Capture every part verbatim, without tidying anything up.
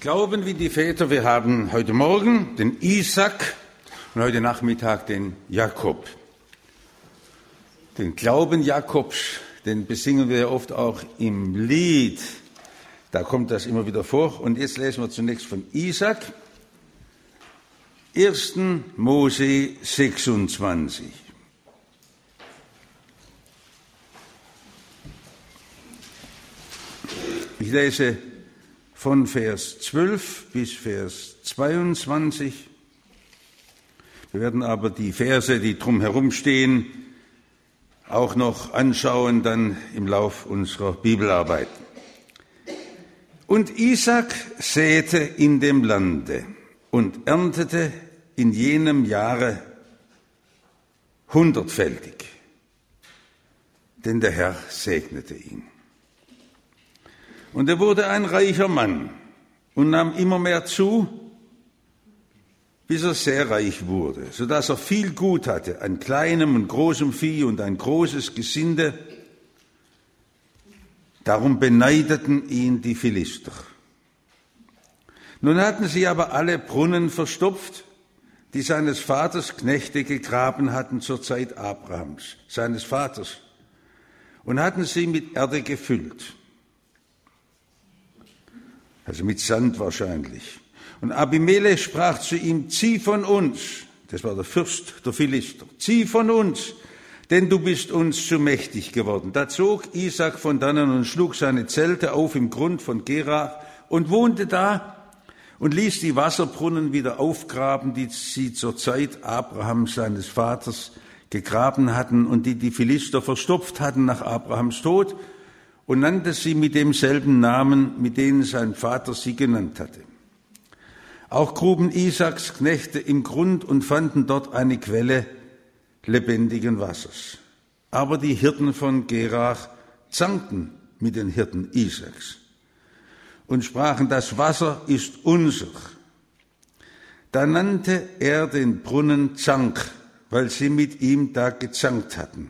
Glauben wie die Väter, wir haben heute Morgen den Isaak und heute Nachmittag den Jakob. Den Glauben Jakobs, den besingen wir oft auch im Lied. Da kommt das immer wieder vor. Und jetzt lesen wir zunächst von Isaak. erster Mose sechsundzwanzig. Ich lese von Vers zwölf bis Vers zweiundzwanzig. Wir werden aber die Verse, die drumherum stehen, auch noch anschauen dann im Lauf unserer Bibelarbeit. Und Isaak säte in dem Lande und erntete in jenem Jahre hundertfältig, denn der Herr segnete ihn. Und er wurde ein reicher Mann und nahm immer mehr zu, bis er sehr reich wurde, so dass er viel Gut hatte, an kleinem und großem Vieh und ein großes Gesinde. Darum beneideten ihn die Philister. Nun hatten sie aber alle Brunnen verstopft, die seines Vaters Knechte gegraben hatten zur Zeit Abrahams, seines Vaters, und hatten sie mit Erde gefüllt. Also mit Sand wahrscheinlich. Und Abimelech sprach zu ihm, zieh von uns, das war der Fürst der Philister, zieh von uns, denn du bist uns zu mächtig geworden. Da zog Isaak von dannen und schlug seine Zelte auf im Grund von Gerar und wohnte da und ließ die Wasserbrunnen wieder aufgraben, die sie zur Zeit Abrahams, seines Vaters, gegraben hatten und die die Philister verstopft hatten nach Abrahams Tod, und nannte sie mit demselben Namen, mit denen sein Vater sie genannt hatte. Auch gruben Isaaks Knechte im Grund und fanden dort eine Quelle lebendigen Wassers. Aber die Hirten von Gerar zankten mit den Hirten Isaaks und sprachen, das Wasser ist unser. Da nannte er den Brunnen Zank, weil sie mit ihm da gezankt hatten.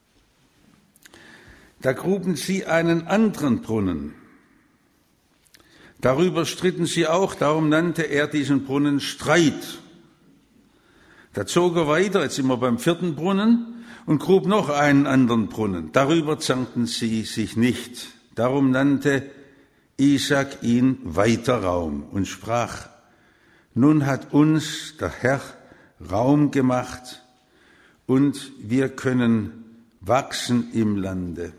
Da gruben sie einen anderen Brunnen. Darüber stritten sie auch, darum nannte er diesen Brunnen Streit. Da zog er weiter, jetzt sind wir beim vierten Brunnen, und grub noch einen anderen Brunnen. Darüber zankten sie sich nicht. Darum nannte Isaak ihn weiter Raum und sprach, nun hat uns der Herr Raum gemacht und wir können wachsen im Lande.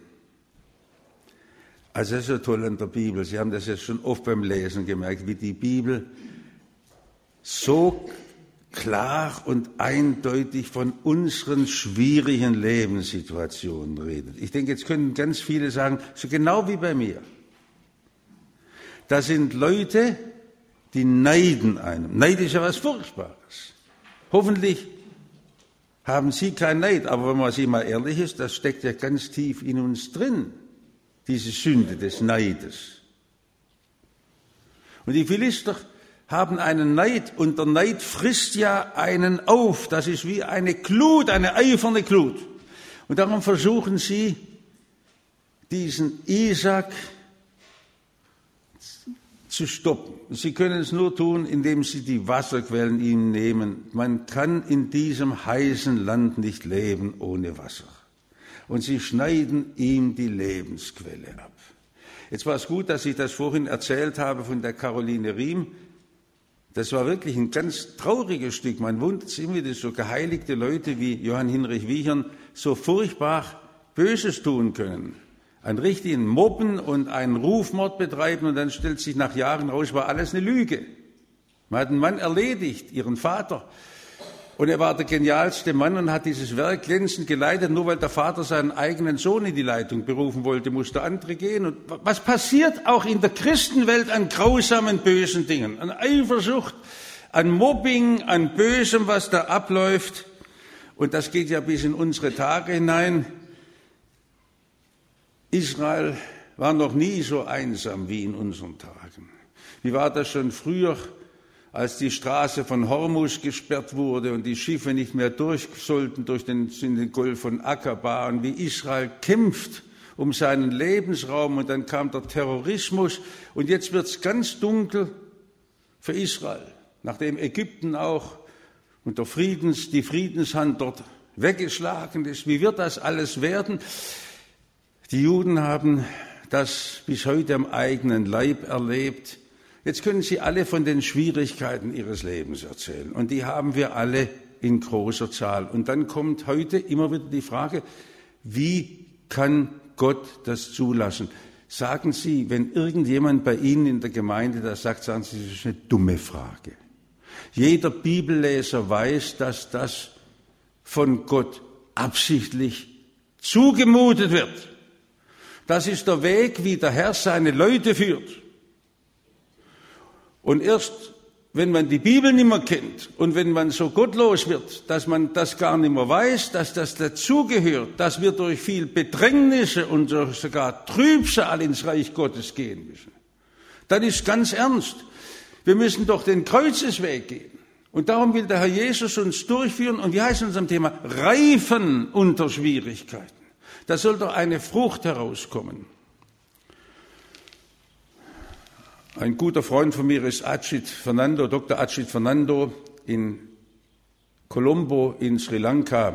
Also das ist so toll an der Bibel. Sie haben das jetzt schon oft beim Lesen gemerkt, wie die Bibel so klar und eindeutig von unseren schwierigen Lebenssituationen redet. Ich denke, jetzt können ganz viele sagen, so genau wie bei mir. Da sind Leute, die neiden einem. Neid ist ja was Furchtbares. Hoffentlich haben Sie keinen Neid, aber wenn man sich mal ehrlich ist, das steckt ja ganz tief in uns drin. Diese Sünde des Neides. Und die Philister haben einen Neid, und der Neid frisst ja einen auf. Das ist wie eine Glut, eine eiferne Glut. Und darum versuchen sie, diesen Isaak zu stoppen. Sie können es nur tun, indem sie die Wasserquellen ihm nehmen. Man kann in diesem heißen Land nicht leben ohne Wasser. Und sie schneiden ihm die Lebensquelle ab. Jetzt war es gut, dass ich das vorhin erzählt habe von der Caroline Riem. Das war wirklich ein ganz trauriges Stück. Man wundert sich immer, dass so geheiligte Leute wie Johann Hinrich Wiechern so furchtbar Böses tun können. Einen richtigen Mobben und einen Rufmord betreiben, und dann stellt sich nach Jahren raus, war alles eine Lüge. Man hat einen Mann erledigt, ihren Vater. Und er war der genialste Mann und hat dieses Werk glänzend geleitet. Nur weil der Vater seinen eigenen Sohn in die Leitung berufen wollte, musste andere gehen. Und was passiert auch in der Christenwelt an grausamen, bösen Dingen? An Eifersucht, an Mobbing, an Bösem, was da abläuft. Und das geht ja bis in unsere Tage hinein. Israel war noch nie so einsam wie in unseren Tagen. Wie war das schon früher, als die Straße von Hormuz gesperrt wurde und die Schiffe nicht mehr durch sollten durch den, in den Golf von Aqaba, und wie Israel kämpft um seinen Lebensraum, und dann kam der Terrorismus, und jetzt wird's ganz dunkel für Israel, nachdem Ägypten auch unter Friedens, die Friedenshand dort weggeschlagen ist. Wie wird das alles werden? Die Juden haben das bis heute am eigenen Leib erlebt. Jetzt können Sie alle von den Schwierigkeiten Ihres Lebens erzählen. Und die haben wir alle in großer Zahl. Und dann kommt heute immer wieder die Frage, wie kann Gott das zulassen? Sagen Sie, wenn irgendjemand bei Ihnen in der Gemeinde das sagt, sagen Sie, das ist eine dumme Frage. Jeder Bibelleser weiß, dass das von Gott absichtlich zugemutet wird. Das ist der Weg, wie der Herr seine Leute führt. Und erst, wenn man die Bibel nicht mehr kennt und wenn man so gottlos wird, dass man das gar nicht mehr weiß, dass das dazugehört, dass wir durch viel Bedrängnisse und sogar Trübsal ins Reich Gottes gehen müssen, dann ist ganz ernst. Wir müssen doch den Kreuzesweg gehen. Und darum will der Herr Jesus uns durchführen. Und wie heißt unser Thema? Reifen unter Schwierigkeiten. Da soll doch eine Frucht herauskommen. Ein guter Freund von mir ist Ajit Fernando, Doktor Ajit Fernando in Colombo in Sri Lanka.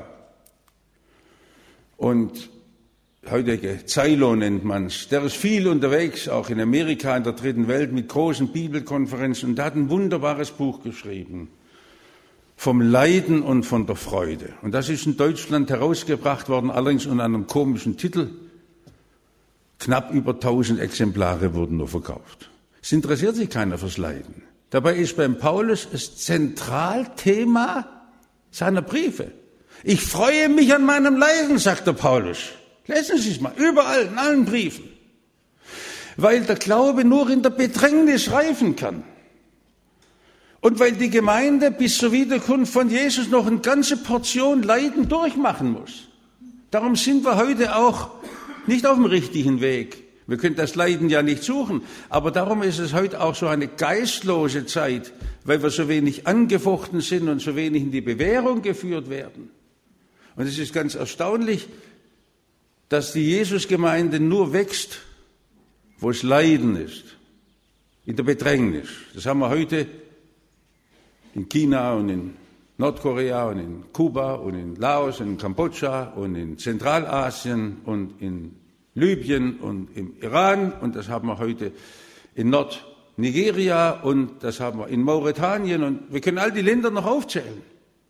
Und heutige Ceylon nennt man es. Der ist viel unterwegs, auch in Amerika, in der dritten Welt, mit großen Bibelkonferenzen. Und der hat ein wunderbares Buch geschrieben. Vom Leiden und von der Freude. Und das ist in Deutschland herausgebracht worden, allerdings unter einem komischen Titel. Knapp über tausend Exemplare wurden nur verkauft. Es interessiert sich keiner fürs Leiden. Dabei ist beim Paulus das Zentralthema seiner Briefe. Ich freue mich an meinem Leiden, sagt der Paulus. Lesen Sie es mal, überall, in allen Briefen. Weil der Glaube nur in der Bedrängnis reifen kann. Und weil die Gemeinde bis zur Wiederkunft von Jesus noch eine ganze Portion Leiden durchmachen muss. Darum sind wir heute auch nicht auf dem richtigen Weg. Wir können das Leiden ja nicht suchen, aber darum ist es heute auch so eine geistlose Zeit, weil wir so wenig angefochten sind und so wenig in die Bewährung geführt werden. Und es ist ganz erstaunlich, dass die Jesusgemeinde nur wächst, wo es Leiden ist, in der Bedrängnis. Das haben wir heute in China und in Nordkorea und in Kuba und in Laos und in Kambodscha und in Zentralasien und in Libyen und im Iran und das haben wir heute in Nordnigeria und das haben wir in Mauretanien und wir können all die Länder noch aufzählen,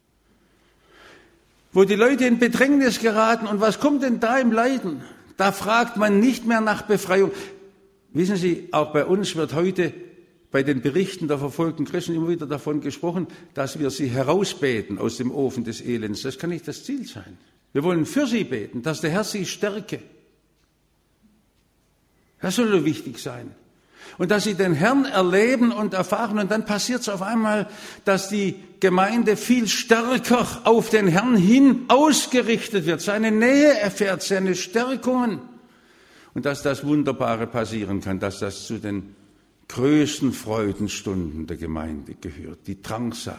wo die Leute in Bedrängnis geraten. Und was kommt denn da im Leiden? Da fragt man nicht mehr nach Befreiung. Wissen Sie, auch bei uns wird heute bei den Berichten der verfolgten Christen immer wieder davon gesprochen, dass wir sie herausbeten aus dem Ofen des Elends. Das kann nicht das Ziel sein. Wir wollen für sie beten, dass der Herr sie stärke. Das soll so wichtig sein. Und dass sie den Herrn erleben und erfahren. Und dann passiert es auf einmal, dass die Gemeinde viel stärker auf den Herrn hin ausgerichtet wird, seine Nähe erfährt, seine Stärkungen. Und dass das Wunderbare passieren kann, dass das zu den größten Freudenstunden der Gemeinde gehört, die Drangsal.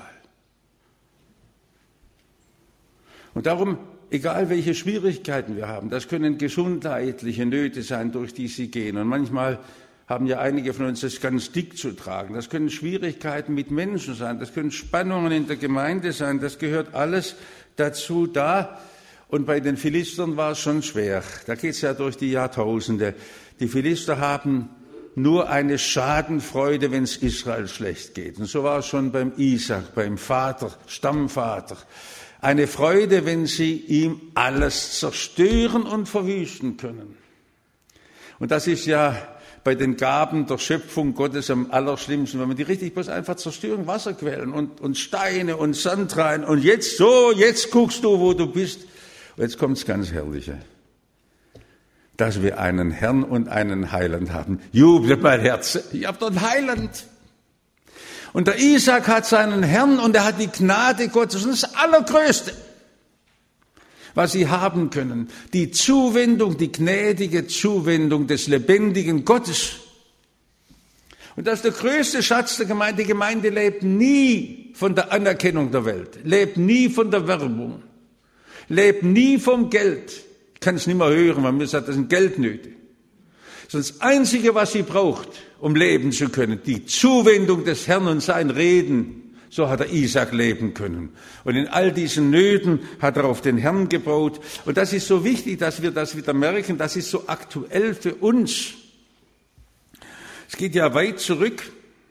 Und darum, egal welche Schwierigkeiten wir haben, das können gesundheitliche Nöte sein, durch die sie gehen. Und manchmal haben ja einige von uns das ganz dick zu tragen. Das können Schwierigkeiten mit Menschen sein, das können Spannungen in der Gemeinde sein, das gehört alles dazu da. Und bei den Philistern war es schon schwer. Da geht es ja durch die Jahrtausende. Die Philister haben nur eine Schadenfreude, wenn es Israel schlecht geht. Und so war es schon beim Isaak, beim Vater, Stammvater. Eine Freude, wenn sie ihm alles zerstören und verwüsten können. Und das ist ja bei den Gaben der Schöpfung Gottes am allerschlimmsten, wenn man die richtig bloß einfach zerstören, Wasserquellen und, und Steine und Sand rein. Und jetzt so, jetzt guckst du, wo du bist. Und jetzt kommt's ganz Herrliche. Dass wir einen Herrn und einen Heiland haben. Jubelt mein Herz, ich habe dort einen Heiland. Und der Isaak hat seinen Herrn und er hat die Gnade Gottes. Und das Allergrößte, was sie haben können, die Zuwendung, die gnädige Zuwendung des lebendigen Gottes. Und das ist der größte Schatz der Gemeinde. Die Gemeinde lebt nie von der Anerkennung der Welt, lebt nie von der Werbung, lebt nie vom Geld. Ich kann es nicht mehr hören, weil mir sagt, das sind Geldnöte. Das Einzige, was sie braucht, um leben zu können, die Zuwendung des Herrn und sein Reden. So hat er Isaak leben können. Und in all diesen Nöten hat er auf den Herrn gebaut. Und das ist so wichtig, dass wir das wieder merken. Das ist so aktuell für uns. Es geht ja weit zurück.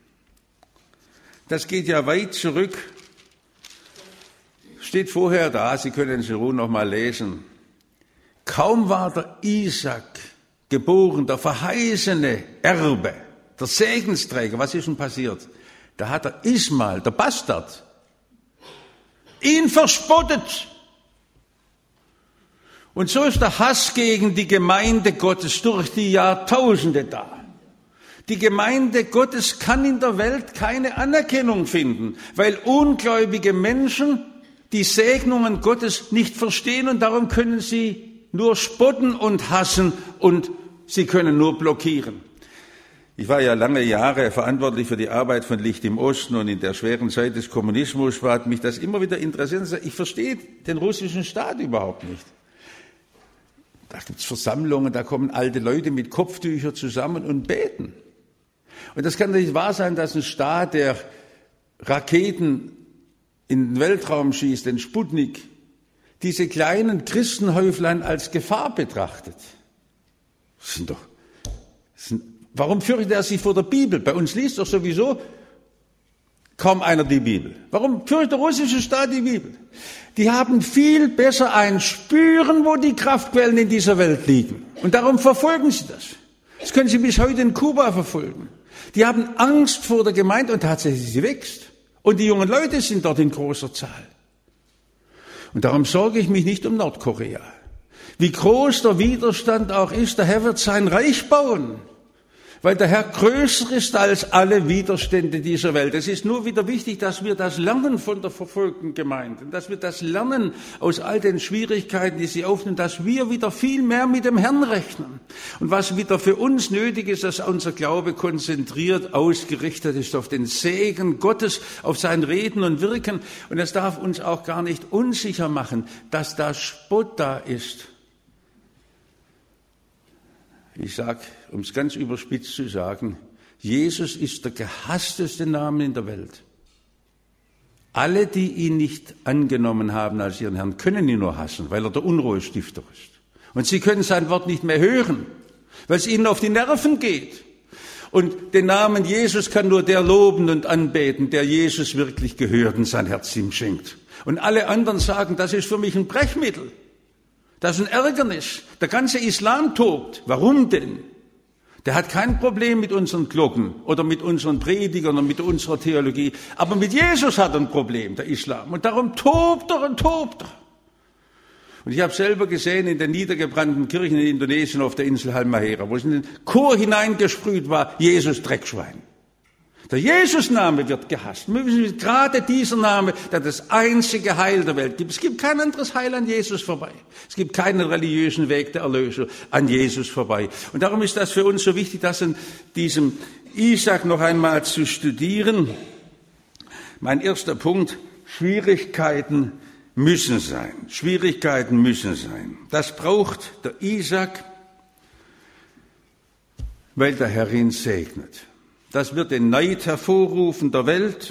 Das geht ja weit zurück. Steht vorher da, Sie können es in Ruhe noch mal lesen. Kaum war der Isaak geboren, der verheißene Erbe, der Segensträger. Was ist denn passiert? Da hat der Ismael, der Bastard, ihn verspottet. Und so ist der Hass gegen die Gemeinde Gottes durch die Jahrtausende da. Die Gemeinde Gottes kann in der Welt keine Anerkennung finden, weil ungläubige Menschen die Segnungen Gottes nicht verstehen und darum können sie nur spotten und hassen und sie können nur blockieren. Ich war ja lange Jahre verantwortlich für die Arbeit von Licht im Osten und in der schweren Zeit des Kommunismus hat mich das immer wieder interessiert. Ich verstehe den russischen Staat überhaupt nicht. Da gibt es Versammlungen, da kommen alte Leute mit Kopftüchern zusammen und beten. Und das kann doch nicht wahr sein, dass ein Staat, der Raketen in den Weltraum schießt, den Sputnik, diese kleinen Christenhäuflein als Gefahr betrachtet. Das sind doch, das sind, warum fürchtet er sich vor der Bibel? Bei uns liest doch sowieso kaum einer die Bibel. Warum fürchtet der russische Staat die Bibel? Die haben viel besser ein Spüren, wo die Kraftquellen in dieser Welt liegen. Und darum verfolgen sie das. Das können sie bis heute in Kuba verfolgen. Die haben Angst vor der Gemeinde und tatsächlich sie wächst. Und die jungen Leute sind dort in großer Zahl. Und darum sorge ich mich nicht um Nordkorea. Wie groß der Widerstand auch ist, der Herr wird sein Reich bauen. Weil der Herr größer ist als alle Widerstände dieser Welt. Es ist nur wieder wichtig, dass wir das lernen von der verfolgten Gemeinde. Dass wir das lernen aus all den Schwierigkeiten, die sie aufnehmen, dass wir wieder viel mehr mit dem Herrn rechnen. Und was wieder für uns nötig ist, dass unser Glaube konzentriert ausgerichtet ist auf den Segen Gottes, auf sein Reden und Wirken. Und es darf uns auch gar nicht unsicher machen, dass da Spott da ist. Ich sage, um es ganz überspitzt zu sagen, Jesus ist der gehassteste Name in der Welt. Alle, die ihn nicht angenommen haben als ihren Herrn, können ihn nur hassen, weil er der Unruhestifter ist. Und sie können sein Wort nicht mehr hören, weil es ihnen auf die Nerven geht. Und den Namen Jesus kann nur der loben und anbeten, der Jesus wirklich gehört und sein Herz ihm schenkt. Und alle anderen sagen, das ist für mich ein Brechmittel. Das ist ein Ärgernis. Der ganze Islam tobt. Warum denn? Der hat kein Problem mit unseren Glocken oder mit unseren Predigern oder mit unserer Theologie. Aber mit Jesus hat er ein Problem, der Islam. Und darum tobt er und tobt er. Und ich habe selber gesehen in den niedergebrannten Kirchen in Indonesien auf der Insel Halmahera, wo es in den Chor hineingesprüht war, Jesus Dreckschwein. Der Jesus-Name wird gehasst. Gerade dieser Name, der das einzige Heil der Welt gibt. Es gibt kein anderes Heil an Jesus vorbei. Es gibt keinen religiösen Weg der Erlösung an Jesus vorbei. Und darum ist das für uns so wichtig, das in diesem Isaak noch einmal zu studieren. Mein erster Punkt, Schwierigkeiten müssen sein. Schwierigkeiten müssen sein. Das braucht der Isaak, weil der Herr ihn segnet. Das wird den Neid hervorrufen der Welt.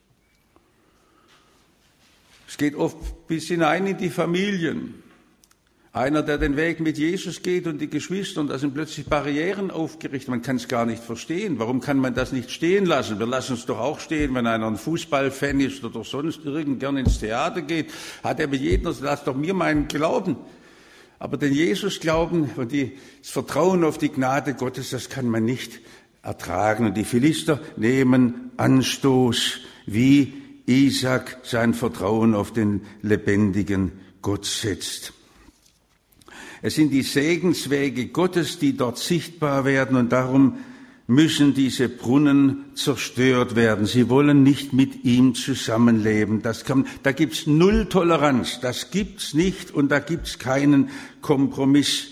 Es geht oft bis hinein in die Familien. Einer, der den Weg mit Jesus geht und die Geschwister, und da sind plötzlich Barrieren aufgerichtet. Man kann es gar nicht verstehen. Warum kann man das nicht stehen lassen? Wir lassen es doch auch stehen, wenn einer ein Fußballfan ist oder sonst irgend gern ins Theater geht. Hat er mit jedem, lass doch mir meinen Glauben. Aber den Jesus-Glauben und die, das Vertrauen auf die Gnade Gottes, das kann man nicht ertragen. Und die Philister nehmen Anstoß, wie Isaak sein Vertrauen auf den lebendigen Gott setzt. Es sind die Segenswege Gottes, die dort sichtbar werden, und darum müssen diese Brunnen zerstört werden. Sie wollen nicht mit ihm zusammenleben. Das kann, da gibt's null Toleranz. Das gibt's nicht, und da gibt's keinen Kompromiss.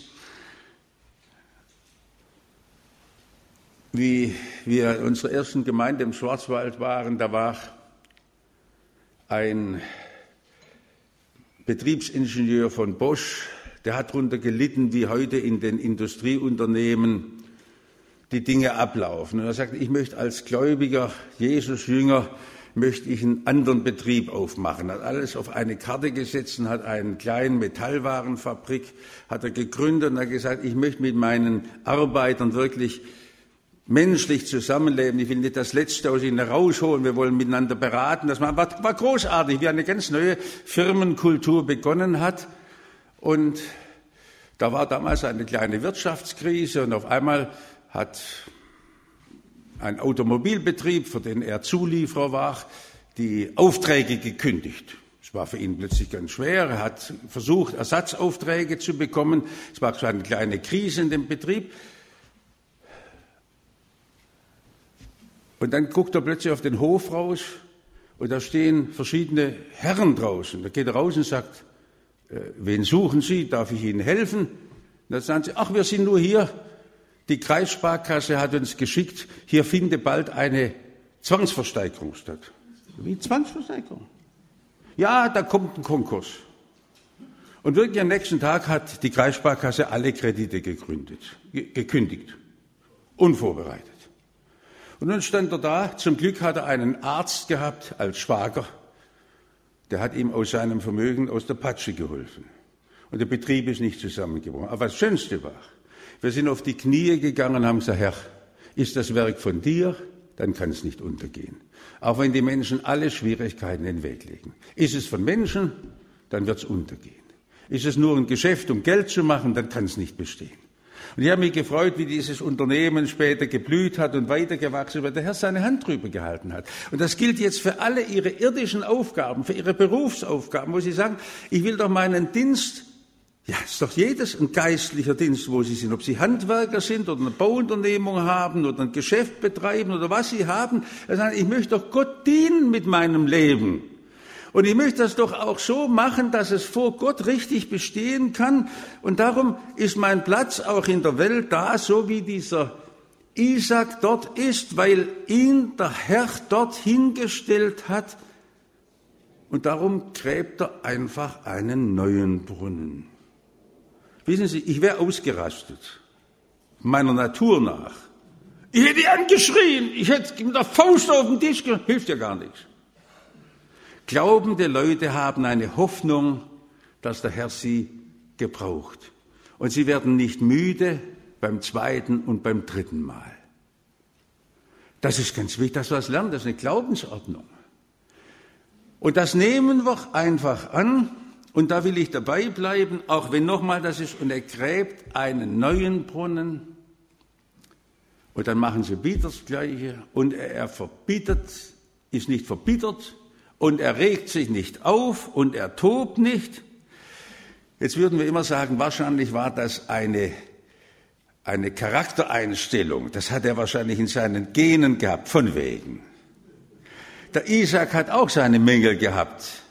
Wie wir in unserer ersten Gemeinde im Schwarzwald waren, da war ein Betriebsingenieur von Bosch, der hat darunter gelitten, wie heute in den Industrieunternehmen die Dinge ablaufen. Und er sagt, ich möchte als gläubiger Jesus-Jünger, möchte ich einen anderen Betrieb aufmachen. Hat alles auf eine Karte gesetzt und hat eine kleine Metallwarenfabrik hat er gegründet und hat gesagt, ich möchte mit meinen Arbeitern wirklich menschlich zusammenleben. Ich will nicht das Letzte aus ihnen rausholen. Wir wollen miteinander beraten. Das war, war großartig, wie eine ganz neue Firmenkultur begonnen hat. Und da war damals eine kleine Wirtschaftskrise und auf einmal hat ein Automobilbetrieb, für den er Zulieferer war, die Aufträge gekündigt. Es war für ihn plötzlich ganz schwer. Er hat versucht, Ersatzaufträge zu bekommen. Es war so eine kleine Krise in dem Betrieb. Und dann guckt er plötzlich auf den Hof raus und da stehen verschiedene Herren draußen. Da geht er raus und sagt, äh, wen suchen Sie? Darf ich Ihnen helfen? Und dann sagen sie, ach, wir sind nur hier. Die Kreissparkasse hat uns geschickt, hier finde bald eine Zwangsversteigerung statt. Wie Zwangsversteigerung? Ja, da kommt ein Konkurs. Und wirklich am nächsten Tag hat die Kreissparkasse alle Kredite gegründet, ge- gekündigt, unvorbereitet. Und nun stand er da, zum Glück hat er einen Arzt gehabt als Schwager, der hat ihm aus seinem Vermögen aus der Patsche geholfen. Und der Betrieb ist nicht zusammengebrochen. Aber das Schönste war, wir sind auf die Knie gegangen und haben gesagt, Herr, ist das Werk von dir, dann kann es nicht untergehen. Auch wenn die Menschen alle Schwierigkeiten in den Weg legen. Ist es von Menschen, dann wird es untergehen. Ist es nur ein Geschäft, um Geld zu machen, dann kann es nicht bestehen. Und ich habe mich gefreut, wie dieses Unternehmen später geblüht hat und weitergewachsen, weil der Herr seine Hand drüber gehalten hat. Und das gilt jetzt für alle Ihre irdischen Aufgaben, für Ihre Berufsaufgaben, wo Sie sagen, ich will doch meinen Dienst. Ja, ist doch jedes ein geistlicher Dienst, wo Sie sind. Ob Sie Handwerker sind oder eine Bauunternehmung haben oder ein Geschäft betreiben oder was Sie haben. Also ich möchte doch Gott dienen mit meinem Leben. Und ich möchte das doch auch so machen, dass es vor Gott richtig bestehen kann. Und darum ist mein Platz auch in der Welt da, so wie dieser Isaac dort ist, weil ihn der Herr dort hingestellt hat. Und darum gräbt er einfach einen neuen Brunnen. Wissen Sie, ich wäre ausgerastet, meiner Natur nach. Ich hätte angeschrien, ich hätte mit der Faust auf den Tisch gemacht, hilft ja gar nichts. Glaubende Leute haben eine Hoffnung, dass der Herr sie gebraucht. Und sie werden nicht müde beim zweiten und beim dritten Mal. Das ist ganz wichtig, dass wir das lernen, das ist eine Glaubensordnung. Und das nehmen wir einfach an. Und da will ich dabei bleiben, auch wenn nochmal das ist, und er gräbt einen neuen Brunnen. Und dann machen sie wieder das Gleiche. Und er, er verbittert, ist nicht verbittert. Und er regt sich nicht auf und er tobt nicht. Jetzt würden wir immer sagen, wahrscheinlich war das eine, eine Charaktereinstellung. Das hat er wahrscheinlich in seinen Genen gehabt, von wegen. Der Isaac hat auch seine Mängel gehabt.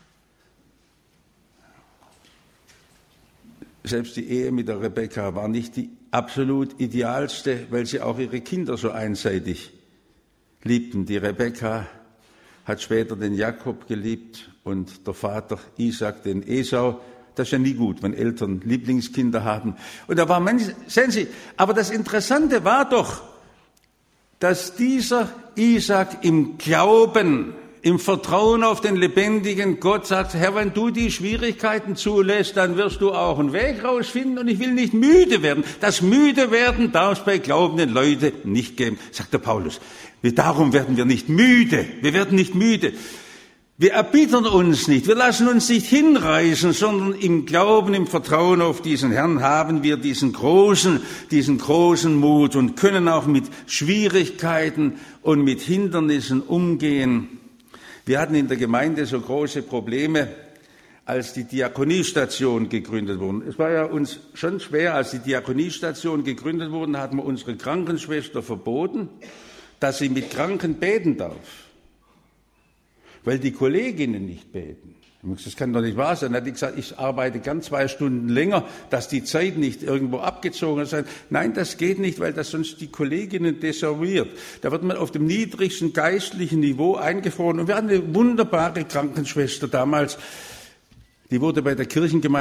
Selbst die Ehe mit der Rebekka war nicht die absolut idealste, weil sie auch ihre Kinder so einseitig liebten. Die Rebekka hat später den Jakob geliebt und der Vater Isaac den Esau. Das ist ja nie gut, wenn Eltern Lieblingskinder haben. Und da war manche, sehen Sie, aber das Interessante war doch, dass dieser Isaac im Glauben, im Vertrauen auf den lebendigen Gott sagt, Herr, wenn du die Schwierigkeiten zulässt, dann wirst du auch einen Weg rausfinden und ich will nicht müde werden. Das müde werden darf es bei glaubenden Leuten nicht geben, sagt der Paulus. Wir, darum werden wir nicht müde. Wir werden nicht müde. Wir erbittern uns nicht. Wir lassen uns nicht hinreißen, sondern im Glauben, im Vertrauen auf diesen Herrn haben wir diesen großen, diesen großen Mut und können auch mit Schwierigkeiten und mit Hindernissen umgehen. Wir hatten in der Gemeinde so große Probleme, als die Diakoniestation gegründet wurde. Es war ja uns schon schwer, als die Diakoniestation gegründet wurde, hatten wir unsere Krankenschwester verboten, dass sie mit Kranken beten darf, weil die Kolleginnen nicht beten. Das kann doch nicht wahr sein. Dann hat die gesagt, ich arbeite gern zwei Stunden länger, dass die Zeit nicht irgendwo abgezogen ist. Nein, das geht nicht, weil das sonst die Kolleginnen desavouiert. Da wird man auf dem niedrigsten geistlichen Niveau eingefroren. Und wir hatten eine wunderbare Krankenschwester damals. Die wurde bei der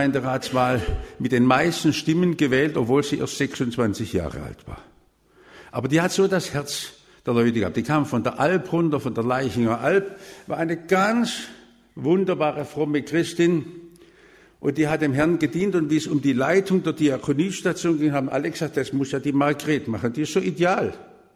Kirchengemeinderatswahl mit den meisten Stimmen gewählt, obwohl sie erst sechsundzwanzig Jahre alt war. Aber die hat so das Herz der Leute gehabt. Die kam von der Alp runter, von der Leichinger Alp, war eine ganz wunderbare, fromme Christin. Und die hat dem Herrn gedient. Und wie es um die Leitung der Diakoniestation ging, haben alle gesagt, das muss ja die Margret machen. Die ist so ideal.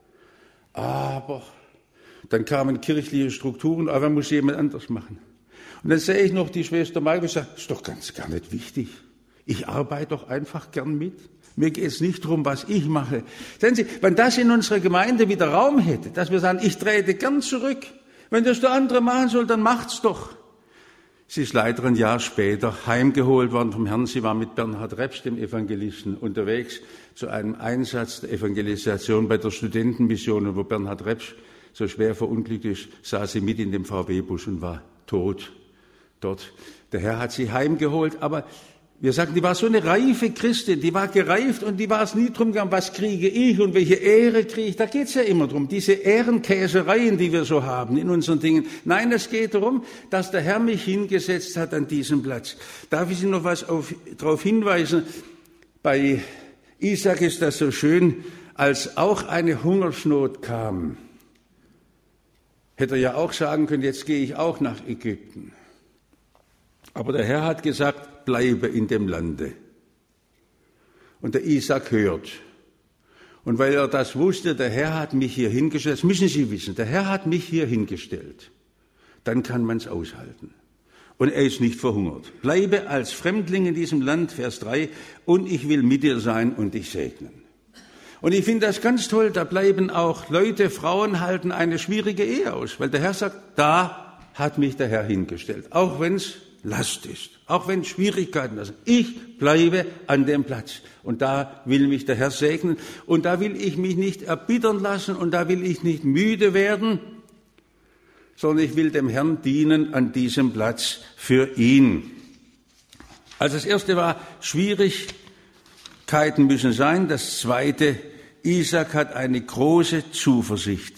Aber dann kamen kirchliche Strukturen, aber muss jemand anders machen. Und dann sehe ich noch die Schwester Margret und sage, das ist doch ganz gar nicht wichtig. Ich arbeite doch einfach gern mit. Mir geht es nicht darum, was ich mache. Sehen Sie, wenn das in unserer Gemeinde wieder Raum hätte, dass wir sagen, ich trete gern zurück. Wenn das der andere machen soll, dann macht's doch. Sie ist leider ein Jahr später heimgeholt worden vom Herrn. Sie war mit Bernhard Repsch, dem Evangelisten, unterwegs zu einem Einsatz der Evangelisation bei der Studentenmission. Und wo Bernhard Repsch so schwer verunglückt ist, saß sie mit in dem V W-Bus und war tot dort. Der Herr hat sie heimgeholt, aber wir sagen, die war so eine reife Christin, die war gereift und die war es nie drum gegangen, was kriege ich und welche Ehre kriege ich. Da geht es ja immer drum, diese Ehrenkäsereien, die wir so haben in unseren Dingen. Nein, es geht darum, dass der Herr mich hingesetzt hat an diesem Platz. Darf ich Sie noch was auf, darauf hinweisen? Bei Isaac ist das so schön, als auch eine Hungersnot kam, hätte er ja auch sagen können, jetzt gehe ich auch nach Ägypten. Aber der Herr hat gesagt, bleibe in dem Lande. Und der Isaac hört. Und weil er das wusste, der Herr hat mich hier hingestellt, das müssen Sie wissen, der Herr hat mich hier hingestellt, dann kann man es aushalten. Und er ist nicht verhungert. Bleibe als Fremdling in diesem Land, Vers drei, und ich will mit dir sein und dich segnen. Und ich finde das ganz toll, da bleiben auch Leute, Frauen halten eine schwierige Ehe aus, weil der Herr sagt, da hat mich der Herr hingestellt, auch wenn es Last ist, auch wenn Schwierigkeiten da sind. Ich bleibe an dem Platz und da will mich der Herr segnen und da will ich mich nicht erbittern lassen und da will ich nicht müde werden, sondern ich will dem Herrn dienen an diesem Platz für ihn. Also das erste war, Schwierigkeiten müssen sein. Das zweite, Isaac hat eine große Zuversicht.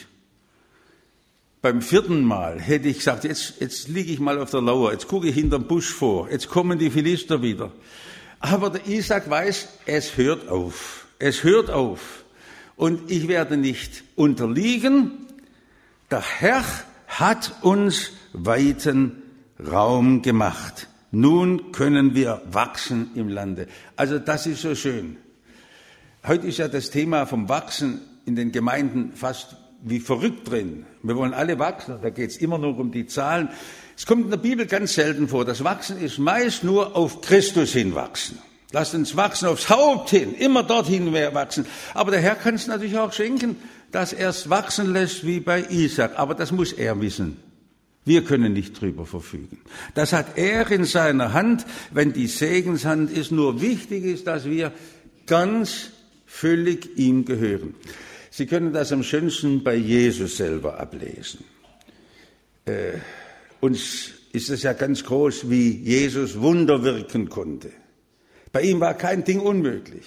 Beim vierten Mal hätte ich gesagt, jetzt, jetzt liege ich mal auf der Lauer, jetzt gucke ich hinterm Busch vor, jetzt kommen die Philister wieder. Aber der Isaac weiß, es hört auf, es hört auf. Und ich werde nicht unterliegen. Der Herr hat uns weiten Raum gemacht. Nun können wir wachsen im Lande. Also das ist so schön. Heute ist ja das Thema vom Wachsen in den Gemeinden fast wie verrückt drin. Wir wollen alle wachsen, da geht es immer nur um die Zahlen. Es kommt in der Bibel ganz selten vor. Das Wachsen ist meist nur auf Christus hinwachsen. Lasst uns wachsen aufs Haupt hin, immer dorthin wachsen. Aber der Herr kann es natürlich auch schenken, dass er es wachsen lässt wie bei Isaac. Aber das muss er wissen. Wir können nicht drüber verfügen. Das hat er in seiner Hand, wenn die Segenshand ist. Nur wichtig ist, dass wir ganz völlig ihm gehören. Sie können das am schönsten bei Jesus selber ablesen. Äh, uns ist es ja ganz groß, wie Jesus Wunder wirken konnte. Bei ihm war kein Ding unmöglich.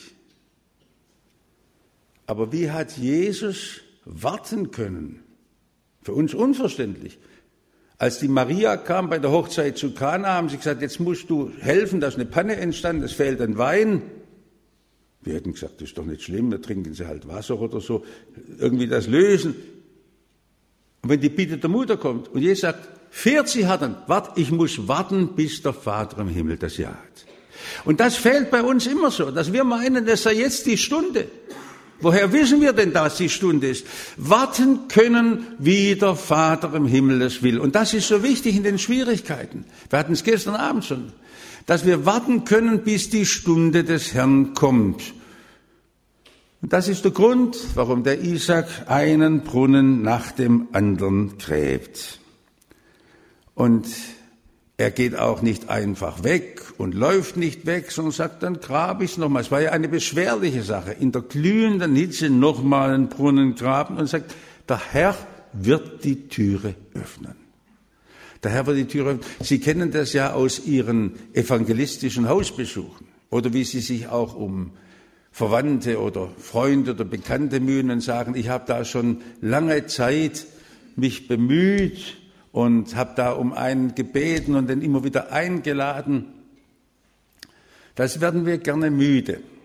Aber wie hat Jesus warten können? Für uns unverständlich. Als die Maria kam bei der Hochzeit zu Kana, haben sie gesagt, jetzt musst du helfen, da ist eine Panne entstanden, es fehlt ein Wein. Wir hätten gesagt, das ist doch nicht schlimm, da trinken sie halt Wasser oder so, irgendwie das lösen. Und wenn die Bitte der Mutter kommt und Jesus sagt, fährt sie hat dann, wart, ich muss warten, bis der Vater im Himmel das Ja hat. Und das fehlt bei uns immer so, dass wir meinen, das sei jetzt die Stunde. Woher wissen wir denn, dass die Stunde ist? Warten können, wie der Vater im Himmel es will. Und das ist so wichtig in den Schwierigkeiten. Wir hatten es gestern Abend schon. Dass wir warten können, bis die Stunde des Herrn kommt. Und das ist der Grund, warum der Isaac einen Brunnen nach dem anderen gräbt. Und er geht auch nicht einfach weg und läuft nicht weg, sondern sagt, dann grabe ich es nochmal. Es war ja eine beschwerliche Sache. In der glühenden Hitze nochmal einen Brunnen graben und sagt, der Herr wird die Türe öffnen. Der Herr wird die Türe öffnen. Sie kennen das ja aus Ihren evangelistischen Hausbesuchen oder wie Sie sich auch um Verwandte oder Freunde oder Bekannte mühen und sagen, ich habe da schon lange Zeit mich bemüht und habe da um einen gebeten und den immer wieder eingeladen. Das werden wir gerne müde.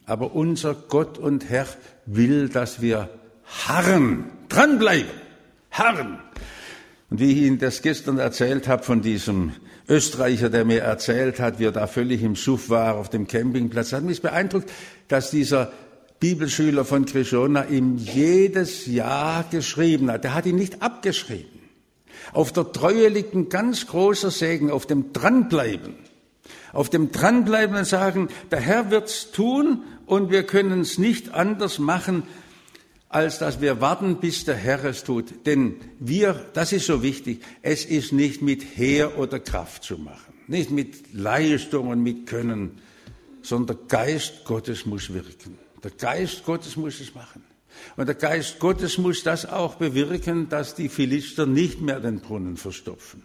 Aber unser Gott und Herr will, dass wir harren, dranbleiben, harren. Und wie ich Ihnen das gestern erzählt habe von diesem Österreicher, der mir erzählt hat, wie er da völlig im Suff war auf dem Campingplatz, hat mich beeindruckt, dass dieser Bibelschüler von Krishona ihm jedes Jahr geschrieben hat. Der hat ihn nicht abgeschrieben. Auf der Treue liegt ein ganz großer Segen, auf dem Dranbleiben. Auf dem Dranbleiben und sagen, der Herr wird's tun und wir können es nicht anders machen, als dass wir warten, bis der Herr es tut. Denn wir, das ist so wichtig, es ist nicht mit Heer oder Kraft zu machen, nicht mit Leistung und mit Können, sondern der Geist Gottes muss wirken. Der Geist Gottes muss es machen. Und der Geist Gottes muss das auch bewirken, dass die Philister nicht mehr den Brunnen verstopfen.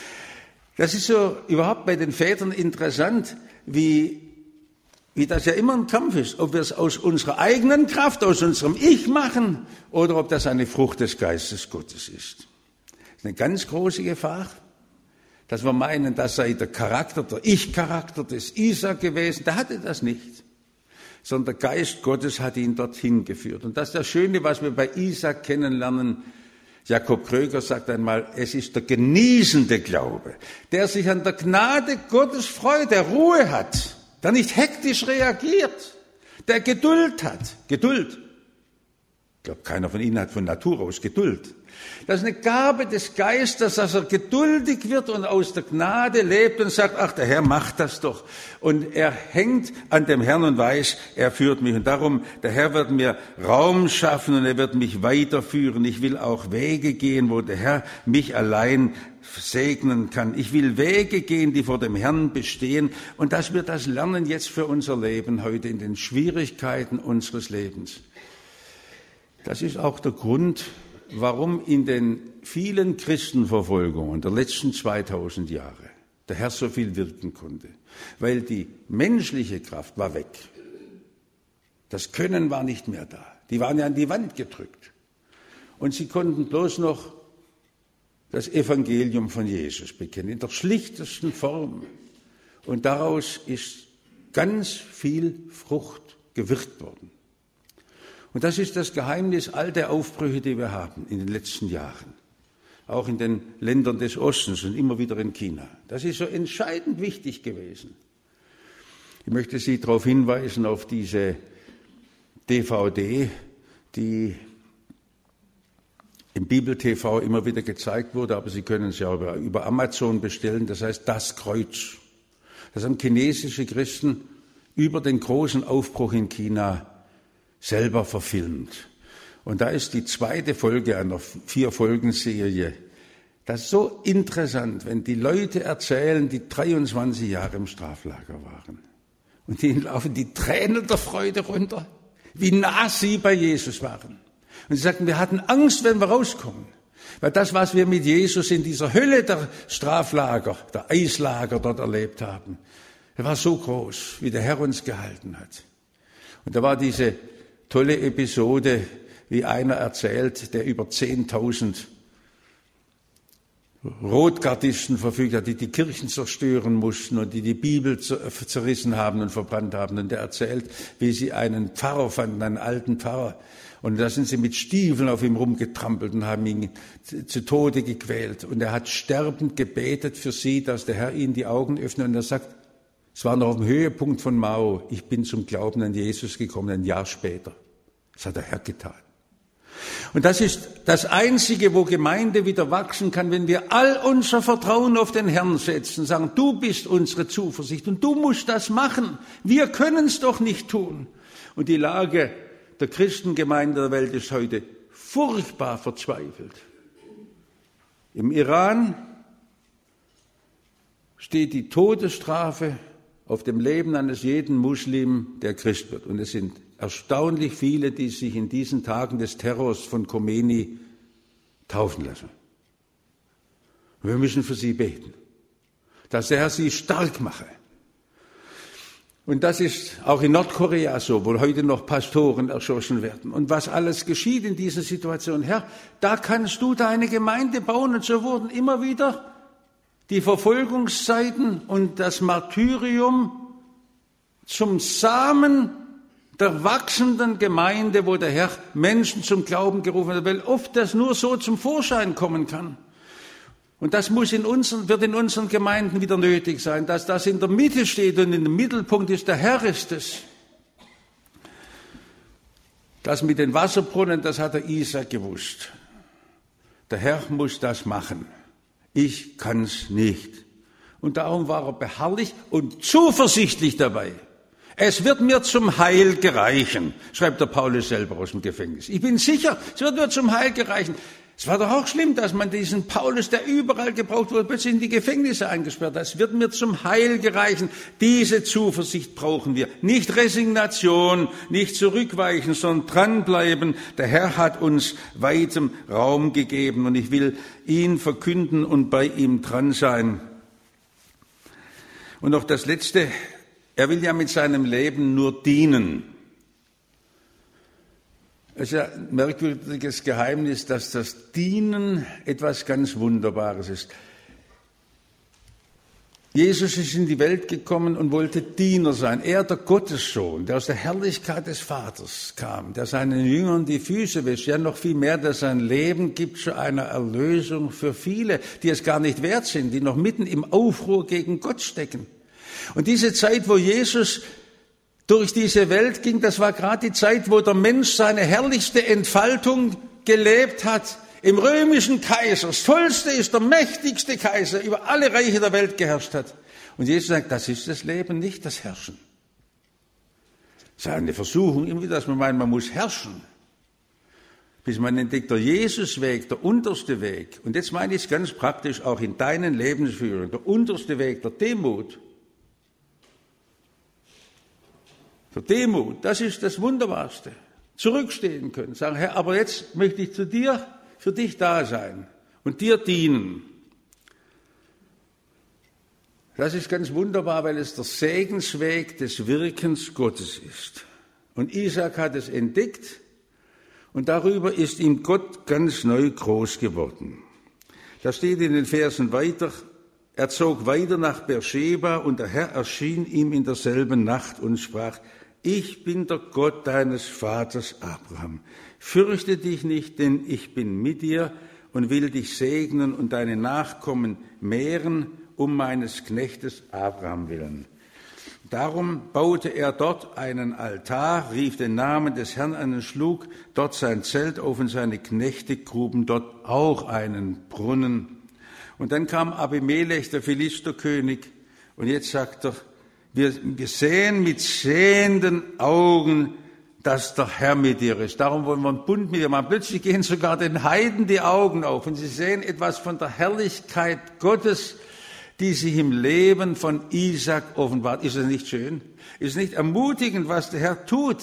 Das ist so überhaupt bei den Vätern interessant, wie, wie das ja immer ein Kampf ist, ob wir es aus unserer eigenen Kraft, aus unserem Ich machen oder ob das eine Frucht des Geistes Gottes ist. Das ist eine ganz große Gefahr, dass wir meinen, das sei der Charakter, der Ich-Charakter des Isaak gewesen. Der hatte das nicht, sondern der Geist Gottes hat ihn dorthin geführt. Und das ist das Schöne, was wir bei Isaak kennenlernen. Jakob Kröger sagt einmal, es ist der genießende Glaube, der sich an der Gnade Gottes freut, der Ruhe hat, der nicht hektisch reagiert, der Geduld hat. Geduld. Ich glaube, keiner von Ihnen hat von Natur aus Geduld. Das ist eine Gabe des Geistes, dass er geduldig wird und aus der Gnade lebt und sagt, ach, der Herr macht das doch. Und er hängt an dem Herrn und weiß, er führt mich. Und darum, der Herr wird mir Raum schaffen und er wird mich weiterführen. Ich will auch Wege gehen, wo der Herr mich allein segnen kann. Ich will Wege gehen, die vor dem Herrn bestehen. Und dass wir das lernen jetzt für unser Leben heute in den Schwierigkeiten unseres Lebens. Das ist auch der Grund, warum in den vielen Christenverfolgungen der letzten zweitausend Jahre der Herr so viel wirken konnte. Weil die menschliche Kraft war weg. Das Können war nicht mehr da. Die waren ja an die Wand gedrückt. Und sie konnten bloß noch das Evangelium von Jesus bekennen, in der schlichtesten Form. Und daraus ist ganz viel Frucht gewirkt worden. Und das ist das Geheimnis all der Aufbrüche, die wir haben in den letzten Jahren. Auch in den Ländern des Ostens und immer wieder in China. Das ist so entscheidend wichtig gewesen. Ich möchte Sie darauf hinweisen, auf diese D V D, die im Bibel-T V immer wieder gezeigt wurde, aber Sie können sie auch über, über Amazon bestellen. Das heißt, das Kreuz. Das haben chinesische Christen über den großen Aufbruch in China selber verfilmt. Und da ist die zweite Folge einer Vier-Folgen-Serie. Das ist so interessant, wenn die Leute erzählen, die dreiundzwanzig Jahre im Straflager waren. Und ihnen laufen die Tränen der Freude runter, wie nah sie bei Jesus waren. Und sie sagten, wir hatten Angst, wenn wir rauskommen. Weil das, was wir mit Jesus in dieser Hölle der Straflager, der Eislager dort erlebt haben, das war so groß, wie der Herr uns gehalten hat. Und da war diese tolle Episode, wie einer erzählt, der über zehntausend Rotgardisten verfügt hat, die die Kirchen zerstören mussten und die die Bibel zerrissen haben und verbrannt haben. Und der erzählt, wie sie einen Pfarrer fanden, einen alten Pfarrer. Und da sind sie mit Stiefeln auf ihm rumgetrampelt und haben ihn zu Tode gequält. Und er hat sterbend gebetet für sie, dass der Herr ihnen die Augen öffnet. Und er sagt, es war noch auf dem Höhepunkt von Mao. Ich bin zum Glauben an Jesus gekommen, ein Jahr später. Das hat der Herr getan. Und das ist das Einzige, wo Gemeinde wieder wachsen kann, wenn wir all unser Vertrauen auf den Herrn setzen, sagen, du bist unsere Zuversicht und du musst das machen. Wir können es doch nicht tun. Und die Lage der Christengemeinde der Welt ist heute furchtbar verzweifelt. Im Iran steht die Todesstrafe auf dem Leben eines jeden Muslim, der Christ wird. Und es sind erstaunlich viele, die sich in diesen Tagen des Terrors von Khomeini taufen lassen. Und wir müssen für sie beten, dass der Herr sie stark mache. Und das ist auch in Nordkorea so, wo heute noch Pastoren erschossen werden. Und was alles geschieht in dieser Situation, Herr, da kannst du deine Gemeinde bauen. Und so wurden immer wieder die Verfolgungszeiten und das Martyrium zum Samen der wachsenden Gemeinde, wo der Herr Menschen zum Glauben gerufen hat, weil oft das nur so zum Vorschein kommen kann. Und das muss in unseren, wird in unseren Gemeinden wieder nötig sein, dass das in der Mitte steht und in dem Mittelpunkt ist, der Herr ist es. Das mit den Wasserbrunnen, das hat der Isaac gewusst. Der Herr muss das machen. Ich kann's nicht. Und darum war er beharrlich und zuversichtlich dabei. Es wird mir zum Heil gereichen, schreibt der Paulus selber aus dem Gefängnis. Ich bin sicher, es wird mir zum Heil gereichen. Es war doch auch schlimm, dass man diesen Paulus, der überall gebraucht wurde, plötzlich in die Gefängnisse eingesperrt hat. Es wird mir zum Heil gereichen. Diese Zuversicht brauchen wir. Nicht Resignation, nicht zurückweichen, sondern dranbleiben. Der Herr hat uns weitem Raum gegeben und ich will ihn verkünden und bei ihm dran sein. Und noch das Letzte. Er will ja mit seinem Leben nur dienen. Es ist ja ein merkwürdiges Geheimnis, dass das Dienen etwas ganz Wunderbares ist. Jesus ist in die Welt gekommen und wollte Diener sein. Er, der Gottessohn, der aus der Herrlichkeit des Vaters kam, der seinen Jüngern die Füße wäscht, ja noch viel mehr, der sein Leben gibt zu einer Erlösung für viele, die es gar nicht wert sind, die noch mitten im Aufruhr gegen Gott stecken. Und diese Zeit, wo Jesus durch diese Welt ging, das war gerade die Zeit, wo der Mensch seine herrlichste Entfaltung gelebt hat. Im römischen Kaiser, das Tollste ist der mächtigste Kaiser, über alle Reiche der Welt geherrscht hat. Und Jesus sagt, das ist das Leben, nicht das Herrschen. Das ist eine Versuchung, immer wieder, dass man meint, man muss herrschen. Bis man entdeckt, der Jesusweg, der unterste Weg. Und jetzt meine ich es ganz praktisch, auch in deinen Lebensführungen, der unterste Weg der Demut. Der Demut, das ist das Wunderbarste. Zurückstehen können, sagen, Herr, aber jetzt möchte ich zu dir, für dich da sein und dir dienen. Das ist ganz wunderbar, weil es der Segensweg des Wirkens Gottes ist. Und Isaac hat es entdeckt und darüber ist ihm Gott ganz neu groß geworden. Da steht in den Versen weiter, er zog weiter nach Beersheba und der Herr erschien ihm in derselben Nacht und sprach, ich bin der Gott deines Vaters Abraham. Fürchte dich nicht, denn ich bin mit dir und will dich segnen und deine Nachkommen mehren, um meines Knechtes Abraham willen. Darum baute er dort einen Altar, rief den Namen des Herrn an und schlug dort sein Zelt auf und seine Knechte gruben dort auch einen Brunnen. Und dann kam Abimelech, der Philisterkönig, und jetzt sagt er, Wir, wir sehen mit sehenden Augen, dass der Herr mit dir ist. Darum wollen wir einen Bund mit dir machen. Plötzlich gehen sogar den Heiden die Augen auf und sie sehen etwas von der Herrlichkeit Gottes, die sich im Leben von Isaac offenbart. Ist es nicht schön? Ist es nicht ermutigend, was der Herr tut?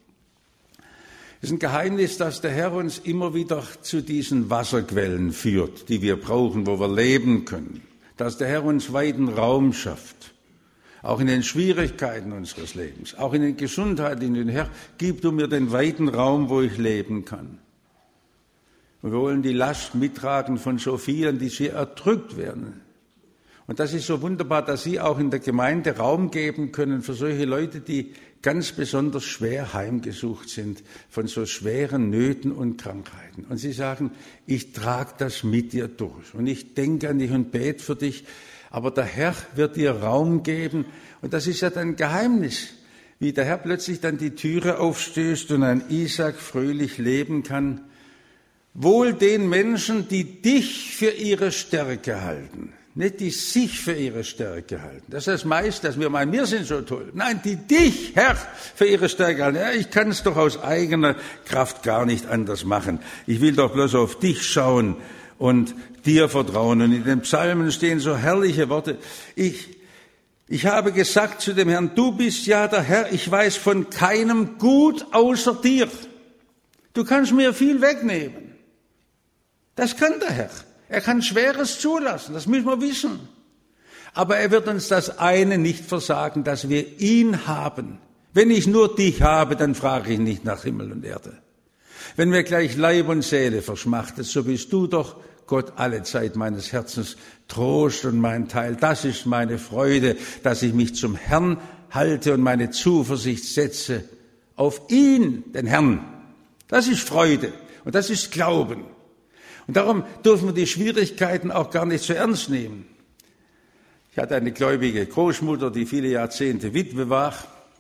Es ist ein Geheimnis, dass der Herr uns immer wieder zu diesen Wasserquellen führt, die wir brauchen, wo wir leben können. Dass der Herr uns weiten Raum schafft. Auch in den Schwierigkeiten unseres Lebens, auch in den Gesundheiten, in den Herr, gib du mir den weiten Raum, wo ich leben kann. Und wir wollen die Last mittragen von so vielen, die sie erdrückt werden. Und das ist so wunderbar, dass Sie auch in der Gemeinde Raum geben können für solche Leute, die ganz besonders schwer heimgesucht sind von so schweren Nöten und Krankheiten. Und Sie sagen, ich trage das mit dir durch und ich denke an dich und bete für dich. Aber der Herr wird dir Raum geben. Und das ist ja dann ein Geheimnis, wie der Herr plötzlich dann die Türe aufstößt und ein Isaac fröhlich leben kann. Wohl den Menschen, die dich für ihre Stärke halten. Nicht die sich für ihre Stärke halten. Das heißt meist, dass wir meinen, wir sind so toll. Nein, die dich, Herr, für ihre Stärke halten. Ja, ich kann es doch aus eigener Kraft gar nicht anders machen. Ich will doch bloß auf dich schauen und dir vertrauen. Und in den Psalmen stehen so herrliche Worte. Ich, ich habe gesagt zu dem Herrn, du bist ja der Herr, ich weiß von keinem Gut außer dir. Du kannst mir viel wegnehmen. Das kann der Herr. Er kann Schweres zulassen, das müssen wir wissen. Aber er wird uns das eine nicht versagen, dass wir ihn haben. Wenn ich nur dich habe, dann frage ich nicht nach Himmel und Erde. Wenn mir gleich Leib und Seele verschmachtet, so bist du doch Gott alle Zeit meines Herzens, Trost und mein Teil. Das ist meine Freude, dass ich mich zum Herrn halte und meine Zuversicht setze auf ihn, den Herrn. Das ist Freude und das ist Glauben. Und darum dürfen wir die Schwierigkeiten auch gar nicht so ernst nehmen. Ich hatte eine gläubige Großmutter, die viele Jahrzehnte Witwe war,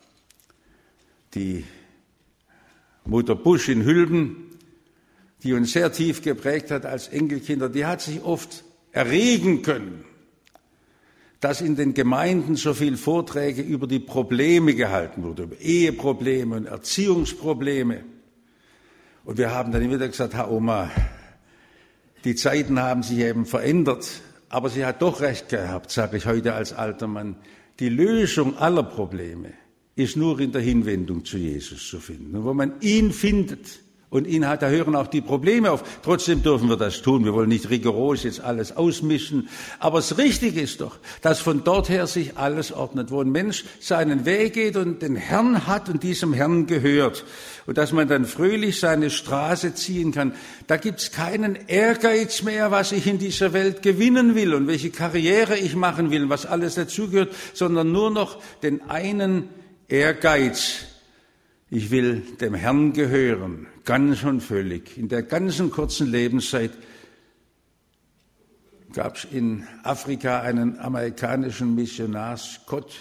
die Mutter Busch in Hülben, die uns sehr tief geprägt hat als Enkelkinder. Die hat sich oft erregen können, dass in den Gemeinden so viel Vorträge über die Probleme gehalten wurde, über Eheprobleme und Erziehungsprobleme. Und wir haben dann immer wieder gesagt, Herr Oma, die Zeiten haben sich eben verändert, aber sie hat doch recht gehabt, sage ich heute als alter Mann. Die Lösung aller Probleme ist nur in der Hinwendung zu Jesus zu finden. Und wo man ihn findet und ihn hat, da hören auch die Probleme auf. Trotzdem dürfen wir das tun. Wir wollen nicht rigoros jetzt alles ausmischen. Aber das Richtige ist doch, dass von dort her sich alles ordnet, wo ein Mensch seinen Weg geht und den Herrn hat und diesem Herrn gehört. Und dass man dann fröhlich seine Straße ziehen kann. Da gibt's keinen Ehrgeiz mehr, was ich in dieser Welt gewinnen will und welche Karriere ich machen will, was alles dazugehört, sondern nur noch den einen Ehrgeiz. Ich will dem Herrn gehören, ganz und völlig. In der ganzen kurzen Lebenszeit gab es in Afrika einen amerikanischen Missionar, Scott.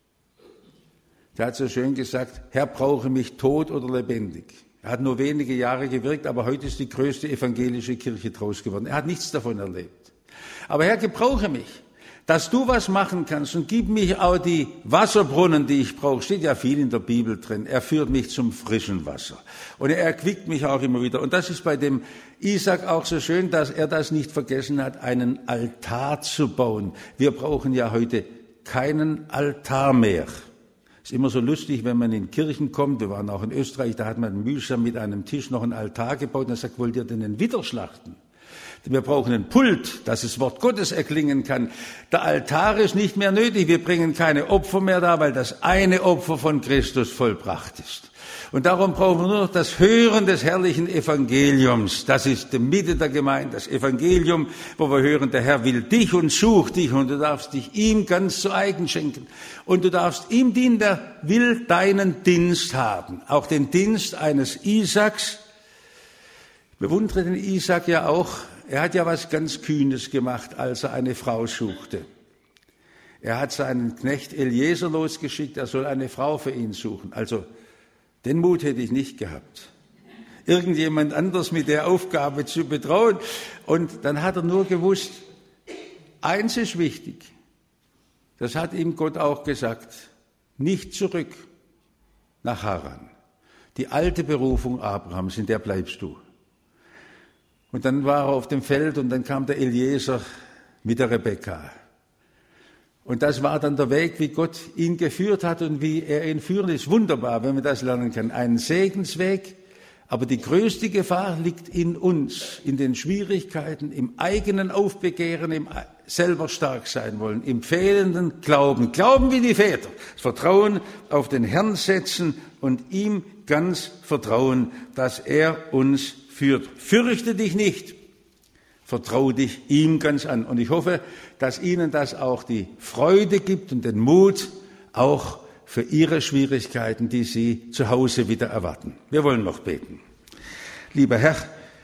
Der hat so schön gesagt, Herr, brauche mich tot oder lebendig. Er hat nur wenige Jahre gewirkt, aber heute ist die größte evangelische Kirche draus geworden. Er hat nichts davon erlebt. Aber Herr, gebrauche mich, dass du was machen kannst und gib mich auch die Wasserbrunnen, die ich brauche. Steht ja viel in der Bibel drin. Er führt mich zum frischen Wasser. Und er erquickt mich auch immer wieder. Und das ist bei dem Isaac auch so schön, dass er das nicht vergessen hat, einen Altar zu bauen. Wir brauchen ja heute keinen Altar mehr. Ist immer so lustig, wenn man in Kirchen kommt. Wir waren auch in Österreich, da hat man mühsam mit einem Tisch noch einen Altar gebaut. Und er sagt, wollt ihr denn den Widder schlachten? Wir brauchen ein Pult, dass das Wort Gottes erklingen kann. Der Altar ist nicht mehr nötig. Wir bringen keine Opfer mehr da, weil das eine Opfer von Christus vollbracht ist. Und darum brauchen wir nur noch das Hören des herrlichen Evangeliums. Das ist die Mitte der Gemeinde, das Evangelium, wo wir hören, der Herr will dich und sucht dich und du darfst dich ihm ganz zu eigen schenken. Und du darfst ihm dienen, der will deinen Dienst haben. Auch den Dienst eines Isaaks. Ich bewundere den Isaak ja auch. Er hat ja was ganz Kühnes gemacht, als er eine Frau suchte. Er hat seinen Knecht Eliezer losgeschickt, er soll eine Frau für ihn suchen. Also, den Mut hätte ich nicht gehabt, irgendjemand anders mit der Aufgabe zu betrauen. Und dann hat er nur gewusst, eins ist wichtig, das hat ihm Gott auch gesagt, nicht zurück nach Haran. Die alte Berufung Abrahams, in der bleibst du. Und dann war er auf dem Feld und dann kam der Eliezer mit der Rebekka. Und das war dann der Weg, wie Gott ihn geführt hat und wie er ihn führt. Es ist wunderbar, wenn man das lernen kann. Ein Segensweg, aber die größte Gefahr liegt in uns, in den Schwierigkeiten, im eigenen Aufbegehren, im selber stark sein wollen, im fehlenden Glauben. Glauben wie die Väter, das Vertrauen auf den Herrn setzen und ihm ganz vertrauen, dass er uns führt. Fürchte dich nicht, vertraue dich ihm ganz an. Und ich hoffe, dass Ihnen das auch die Freude gibt und den Mut, auch für Ihre Schwierigkeiten, die Sie zu Hause wieder erwarten. Wir wollen noch beten. Lieber Herr,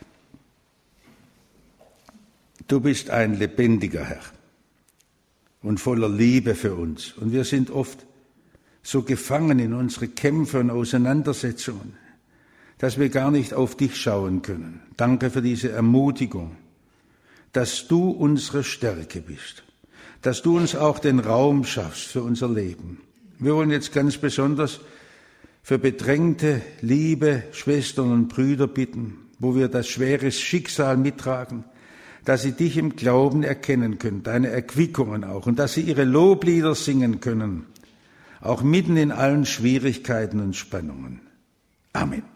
du bist ein lebendiger Herr und voller Liebe für uns. Und wir sind oft so gefangen in unsere Kämpfe und Auseinandersetzungen, dass wir gar nicht auf dich schauen können. Danke für diese Ermutigung, dass du unsere Stärke bist, dass du uns auch den Raum schaffst für unser Leben. Wir wollen jetzt ganz besonders für bedrängte, liebe Schwestern und Brüder bitten, wo wir das schwere Schicksal mittragen, dass sie dich im Glauben erkennen können, deine Erquickungen auch, und dass sie ihre Loblieder singen können, auch mitten in allen Schwierigkeiten und Spannungen. Amen.